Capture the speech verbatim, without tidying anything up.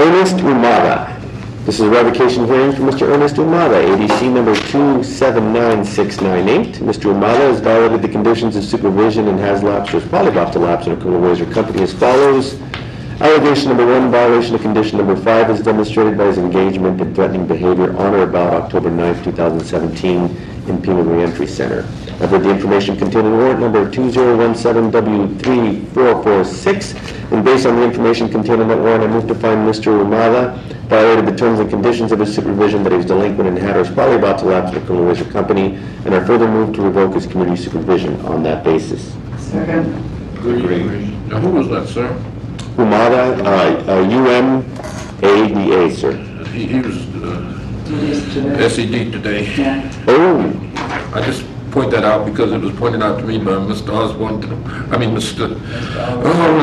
Ernest Umada. This is a revocation hearing for Mister Ernest Umada, A D C number two seven nine six nine eight. Mister Umada has violated the conditions of supervision and has lapsed or is probably about to lapse in a criminal ways or company as follows. Allegation number one, violation of condition number five is demonstrated by his engagement in threatening behavior on or about October ninth, two thousand seventeen in Pima Reentry Center. I've read the information contained in warrant number two zero one seven W three four four six, and based on the information contained in that warrant, I move to find Mister Umada violated the terms and conditions of his supervision, that he was delinquent and had or is probably about to lapse in a criminal ways or company, and I further move to revoke his community supervision on that basis. Second. Agree. Now, who was that, sir? Umada, uh, uh, U M A D A, sir. He, he was uh, S E D today. Yeah. Oh, I just point that out because it was pointed out to me by Mister Osborne. I mean, Mister Oh,